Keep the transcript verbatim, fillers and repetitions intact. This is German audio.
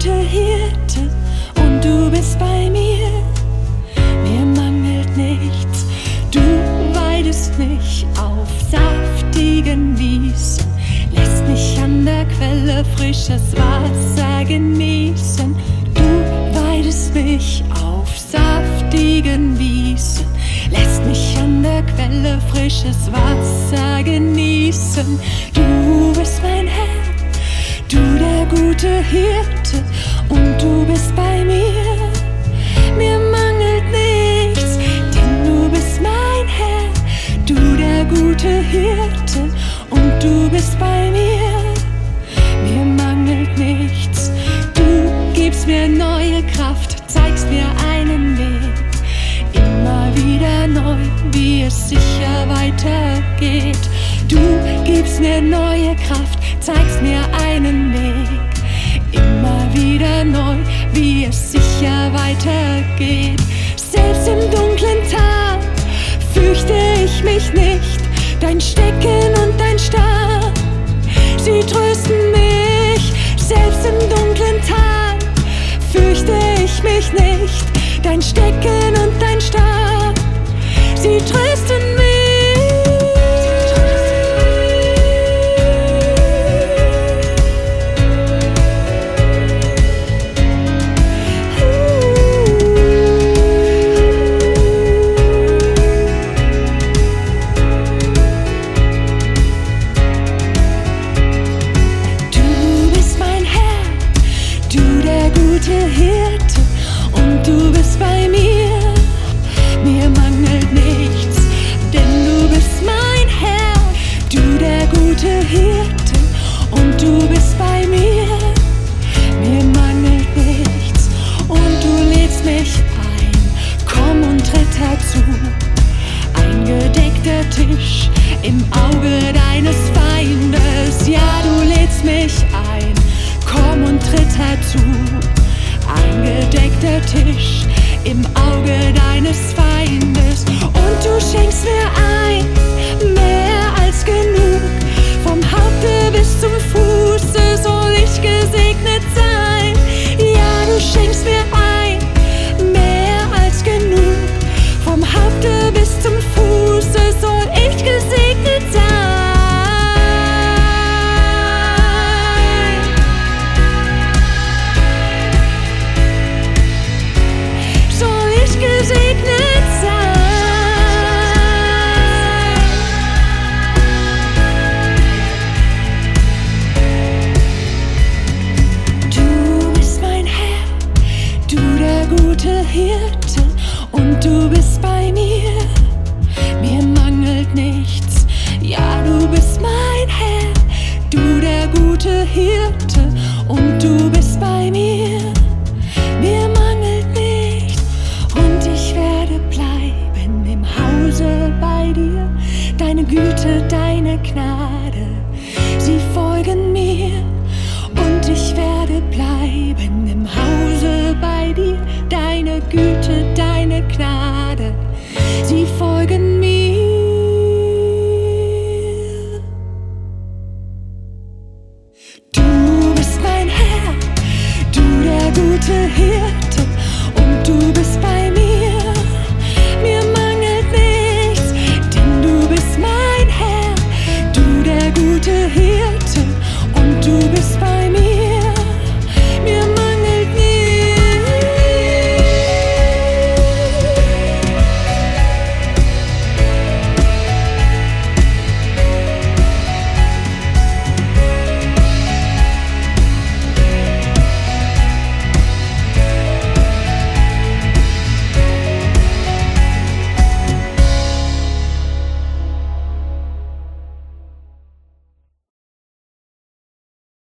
gute Hirte und du bist bei mir. Mir mangelt nichts, du weidest mich auf saftigen Wiesen, lässt mich an der Quelle frisches Wasser genießen. Du weidest mich auf saftigen Wiesen, lässt mich an der Quelle frisches Wasser genießen. Du bist mein Herr, du der gute Hirte und du bist bei mir. Mir mangelt nichts, denn du bist mein Herr, du der gute Hirte und du bist bei mir. Mir mangelt nichts, du gibst mir neue Kraft, zeigst mir einen Weg, immer wieder neu, wie es sicher weitergeht. Du gibst mir neue Kraft, zeigst mir einen Weg, immer wieder neu, wie es sicher weitergeht. Selbst im dunklen Tag fürchte ich mich nicht, dein Stecken und dein Stab, sie trösten mich. Selbst im dunklen Tag fürchte ich mich nicht, dein Stecken und dein Stab, sie trösten mich. Hirte und du bist bei mir. Mir mangelt nichts, denn du bist mein Herr, du der gute Hirte und du bist bei mir. Mir mangelt nichts und du lädst mich ein, komm und tritt herzu. Ein gedeckter Tisch im Auge deines Feindes, ja, du lädst mich ein, komm und tritt herzu. Ein gedeckter Tisch im Auge deines Feindes und du schenkst mir ein, mehr als genug. Vom Haupte bis zum Fuße soll ich gesegnet sein. Ja, du schenkst mir ein, mehr als genug. Vom Haupte bis zum Fuße soll ich gesegnet sein. Gesegnet sein. Du bist mein Herr, du der gute Hirte und du bist bei mir. Mir mangelt nichts, ja, du bist mein Herr, du der gute Hirte und du bist bei mir. Mir mangelt nichts und ich werde bleiben im Hause bei dir. Deine Güte, deine Gnade, sie folgen mir. Und ich werde bleiben im Hause bei dir. Deine Güte, deine Gnade, sie folgen mir. Du bist mein Herr, du der gute Hirte und du bist